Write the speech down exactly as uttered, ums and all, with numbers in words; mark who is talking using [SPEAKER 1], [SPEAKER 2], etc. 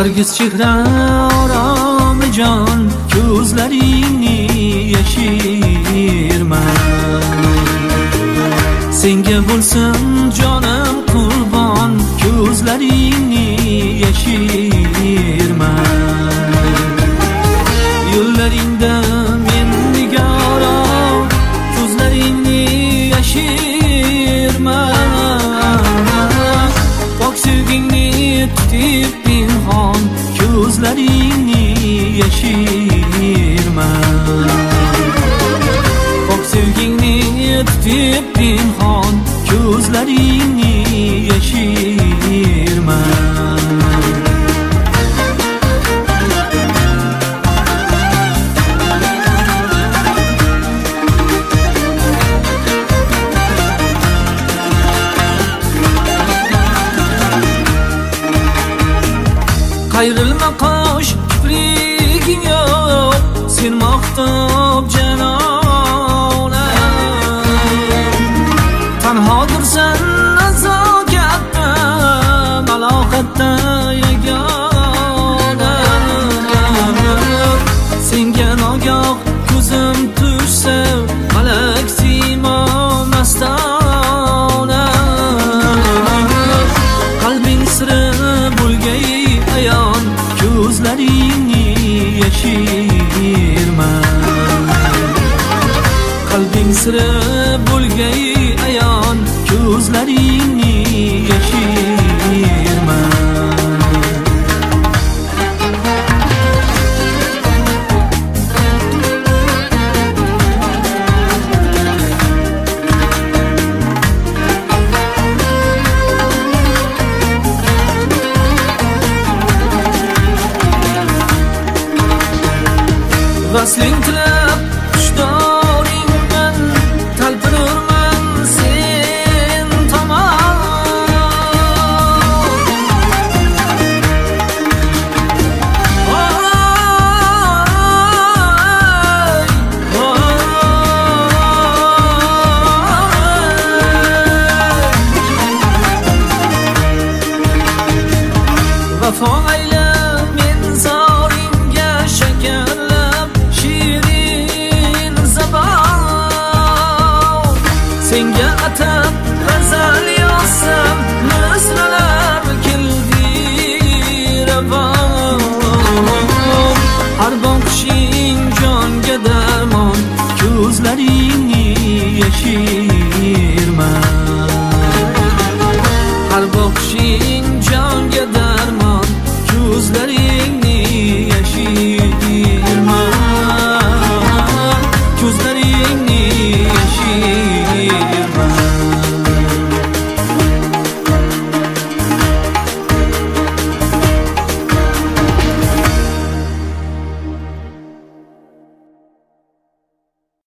[SPEAKER 1] Nargiz chehra oromijon, ko'zlaringni yashirman. Senga bo'lsin jonim qurbon, ko'zlaringni yashirman. Yo'llaringda men nigoro, ko'zlaringni yashirman. Pok sevgingni tutib pinhon, ko'zlaringni yashirman. Pok sevgingni tutib pinhon, ko'zlaringni yashirman. Qayrilma qosh kipriging yo'q, sen maqtab janolam. Tanhodirsan nazokatda, malohatda yagona. Senga nogoh ko'zim tushsa, malak simo mastona. Qalbing siri bo'lgay ayon, ko'zlaringni yashirman. Qalbing siri bo'lgay ayon, ko'zlaringni yashirman. Vasling tilab qushday